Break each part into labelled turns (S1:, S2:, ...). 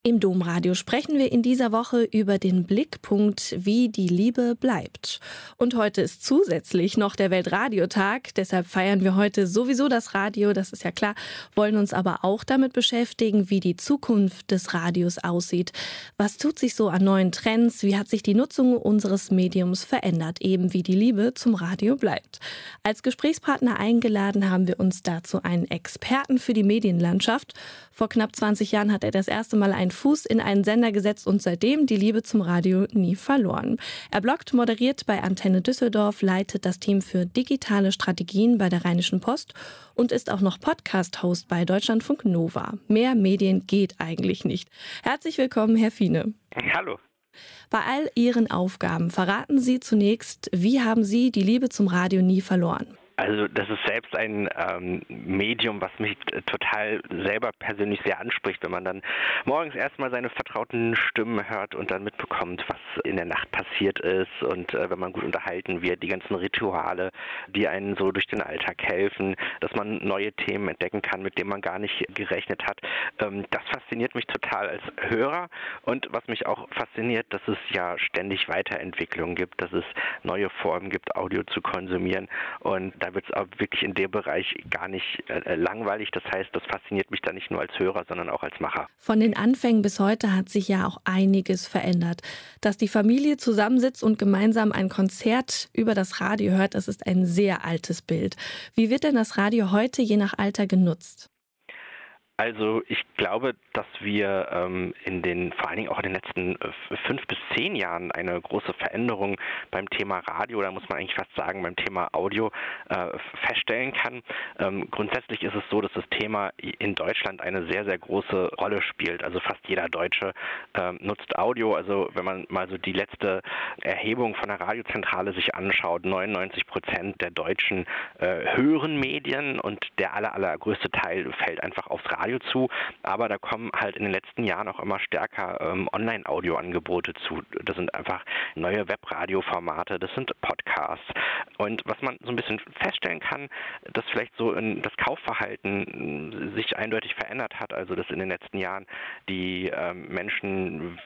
S1: Im Domradio sprechen wir in dieser Woche über den Blickpunkt, wie die Liebe bleibt. Und heute ist zusätzlich noch der Weltradiotag, deshalb feiern wir heute sowieso das Radio, das ist ja klar, wollen uns aber auch damit beschäftigen, wie die Zukunft des Radios aussieht. Was tut sich so an neuen Trends, wie hat sich die Nutzung unseres Mediums verändert, eben wie die Liebe zum Radio bleibt. Als Gesprächspartner eingeladen haben wir uns dazu einen Experten für die Medienlandschaft. Vor knapp 20 Jahren hat er das erste Mal einen Fuß in einen Sender gesetzt und seitdem die Liebe zum Radio nie verloren. Er bloggt, moderiert bei Antenne Düsseldorf, leitet das Team für digitale Strategien bei der Rheinischen Post und ist auch noch Podcast-Host bei Deutschlandfunk Nova. Mehr Medien geht eigentlich nicht. Herzlich willkommen, Herr Fiene.
S2: Hallo.
S1: Bei all Ihren Aufgaben verraten Sie zunächst, wie haben Sie die Liebe zum Radio nie verloren?
S2: Also das ist selbst ein Medium, was mich total selber persönlich sehr anspricht, wenn man dann morgens erstmal seine vertrauten Stimmen hört und dann mitbekommt, was in der Nacht passiert ist und wenn man gut unterhalten wird, die ganzen Rituale, die einen so durch den Alltag helfen, dass man neue Themen entdecken kann, mit denen man gar nicht gerechnet hat. Das fasziniert mich total als Hörer und was mich auch fasziniert, dass es ja ständig Weiterentwicklungen gibt, dass es neue Formen gibt, Audio zu konsumieren und da wird es auch wirklich in dem Bereich gar nicht langweilig. Das heißt, das fasziniert mich dann nicht nur als Hörer, sondern auch als Macher.
S1: Von den Anfängen bis heute hat sich ja auch einiges verändert. Dass die Familie zusammensitzt und gemeinsam ein Konzert über das Radio hört, das ist ein sehr altes Bild. Wie wird denn das Radio heute je nach Alter genutzt?
S2: Also ich glaube, dass wir vor allen Dingen auch in den letzten 5 bis 10 Jahren eine große Veränderung beim Thema Radio, da muss man eigentlich fast sagen beim Thema Audio, feststellen kann. Grundsätzlich ist es so, dass das Thema in Deutschland eine sehr, sehr große Rolle spielt. Also fast jeder Deutsche nutzt Audio. Also wenn man mal so die letzte Erhebung von der Radiozentrale sich anschaut, 99% der Deutschen hören Medien und der allergrößte Teil fällt einfach aufs Radio zu, aber da kommen halt in den letzten Jahren auch immer stärker Online-Audio-Angebote zu. Das sind einfach neue Webradioformate, das sind Podcasts. Und was man so ein bisschen feststellen kann, dass vielleicht so das Kaufverhalten sich eindeutig verändert hat, also dass in den letzten Jahren die Menschen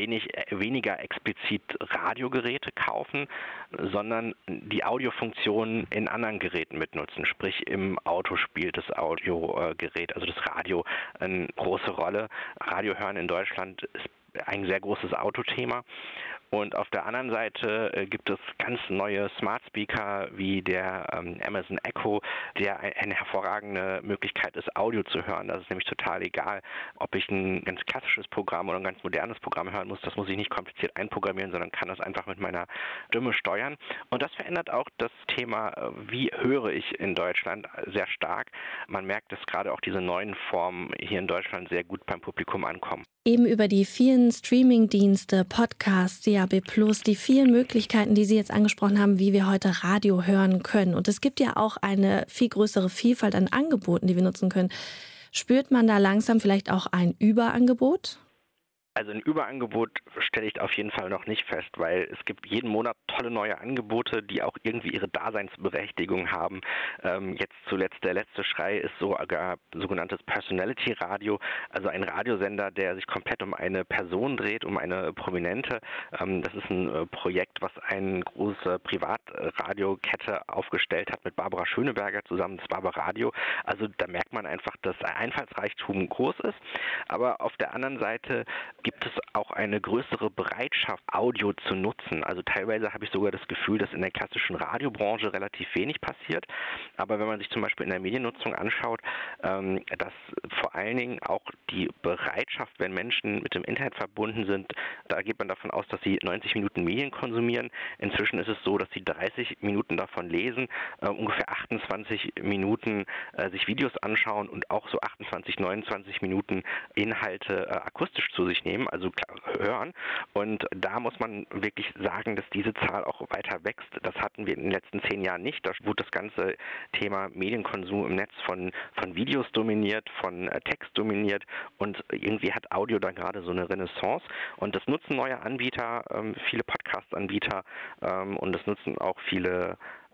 S2: weniger explizit Radiogeräte kaufen, sondern die Audiofunktionen in anderen Geräten mitnutzen. Sprich, im Auto spielt das Audiogerät, also das Radio, eine große Rolle. Radio hören in Deutschland ist ein sehr großes Autothema. Und auf der anderen Seite gibt es ganz neue Smart Speaker wie der Amazon Echo, der eine hervorragende Möglichkeit ist, Audio zu hören. Das ist nämlich total egal, ob ich ein ganz klassisches Programm oder ein ganz modernes Programm hören muss. Das muss ich nicht kompliziert einprogrammieren, sondern kann das einfach mit meiner Stimme steuern. Und das verändert auch das Thema, wie höre ich in Deutschland, sehr stark. Man merkt, dass gerade auch diese neuen Formen hier in Deutschland sehr gut beim Publikum ankommen.
S1: Eben über die vielen Streaming-Dienste, Podcasts, DAB+, die vielen Möglichkeiten, die Sie jetzt angesprochen haben, wie wir heute Radio hören können. Und es gibt ja auch eine viel größere Vielfalt an Angeboten, die wir nutzen können. Spürt man da langsam vielleicht auch ein Überangebot?
S2: Also ein Überangebot stelle ich auf jeden Fall noch nicht fest, weil es gibt jeden Monat tolle neue Angebote, die auch irgendwie ihre Daseinsberechtigung haben. Jetzt zuletzt der letzte Schrei ist sogar sogenanntes Personality Radio, also ein Radiosender, der sich komplett um eine Person dreht, um eine Prominente. Das ist ein Projekt, was eine große Privatradiokette aufgestellt hat mit Barbara Schöneberger zusammen, das Barbaradio. Also da merkt man einfach, dass der Einfallsreichtum groß ist, aber auf der anderen Seite gibt es auch eine größere Bereitschaft, Audio zu nutzen. Also teilweise habe ich sogar das Gefühl, dass in der klassischen Radiobranche relativ wenig passiert. Aber wenn man sich zum Beispiel in der Mediennutzung anschaut, dass vor allen Dingen auch die Bereitschaft, wenn Menschen mit dem Internet verbunden sind, da geht man davon aus, dass sie 90 Minuten Medien konsumieren. Inzwischen ist es so, dass sie 30 Minuten davon lesen, ungefähr 28 Minuten sich Videos anschauen und auch so 28, 29 Minuten Inhalte akustisch zu sich nehmen, also hören. Und da muss man wirklich sagen, dass diese Zahl auch weiter wächst. Das hatten wir in den letzten 10 Jahren nicht. Da wurde das ganze Thema Medienkonsum im Netz von Videos dominiert, von Text dominiert und irgendwie hat Audio da gerade so eine Renaissance. Und das nutzen neue Anbieter, viele Podcast-Anbieter und das nutzen auch viele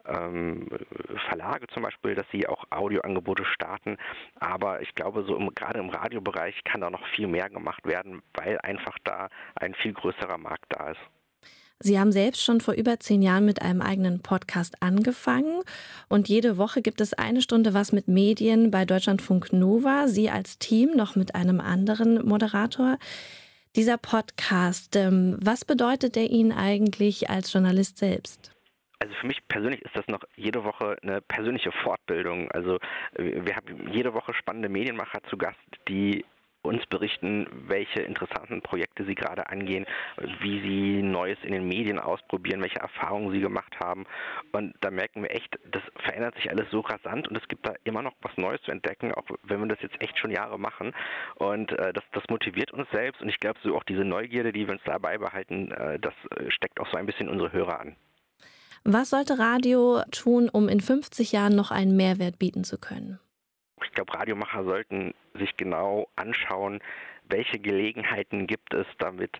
S2: Verlage zum Beispiel, dass sie auch Audioangebote starten. Aber ich glaube, gerade im Radiobereich kann da noch viel mehr gemacht werden, weil einfach da ein viel größerer Markt da ist.
S1: Sie haben selbst schon vor über 10 Jahren mit einem eigenen Podcast angefangen und jede Woche gibt es eine Stunde was mit Medien bei Deutschlandfunk Nova. Sie als Team noch mit einem anderen Moderator. Dieser Podcast, was bedeutet der Ihnen eigentlich als Journalist selbst?
S2: Also für mich persönlich ist das noch jede Woche eine persönliche Fortbildung. Also wir haben jede Woche spannende Medienmacher zu Gast, die uns berichten, welche interessanten Projekte sie gerade angehen, wie sie Neues in den Medien ausprobieren, welche Erfahrungen sie gemacht haben. Und da merken wir echt, das verändert sich alles so rasant und es gibt da immer noch was Neues zu entdecken, auch wenn wir das jetzt echt schon Jahre machen. Und das motiviert uns selbst und ich glaube, so auch diese Neugierde, die wir uns dabei behalten, das steckt auch so ein bisschen unsere Hörer an.
S1: Was sollte Radio tun, um in 50 Jahren noch einen Mehrwert bieten zu können?
S2: Ich glaube, Radiomacher sollten sich genau anschauen, welche Gelegenheiten gibt es, damit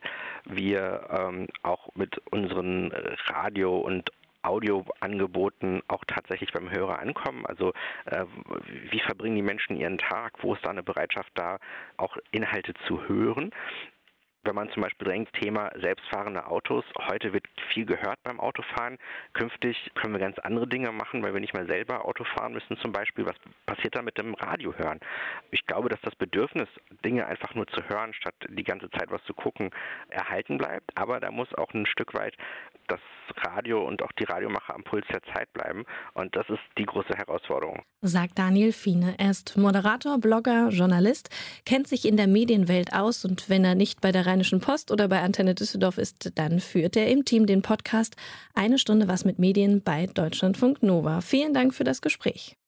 S2: wir auch mit unseren Radio- und Audioangeboten auch tatsächlich beim Hörer ankommen. Also wie verbringen die Menschen ihren Tag? Wo ist da eine Bereitschaft da, auch Inhalte zu hören? Wenn man zum Beispiel denkt, Thema selbstfahrende Autos, heute wird viel gehört beim Autofahren. Künftig können wir ganz andere Dinge machen, weil wir nicht mehr selber Auto fahren müssen zum Beispiel. Was passiert da mit dem Radio hören? Ich glaube, dass das Bedürfnis, Dinge einfach nur zu hören, statt die ganze Zeit was zu gucken, erhalten bleibt. Aber da muss auch ein Stück weit das Radio und auch die Radiomacher am Puls der Zeit bleiben. Und das ist die große Herausforderung.
S1: Sagt Daniel Fiene. Er ist Moderator, Blogger, Journalist, kennt sich in der Medienwelt aus und wenn er nicht bei der Rheinischen Post oder bei Antenne Düsseldorf ist, dann führt er im Team den Podcast Eine Stunde was mit Medien bei Deutschlandfunk Nova. Vielen Dank für das Gespräch.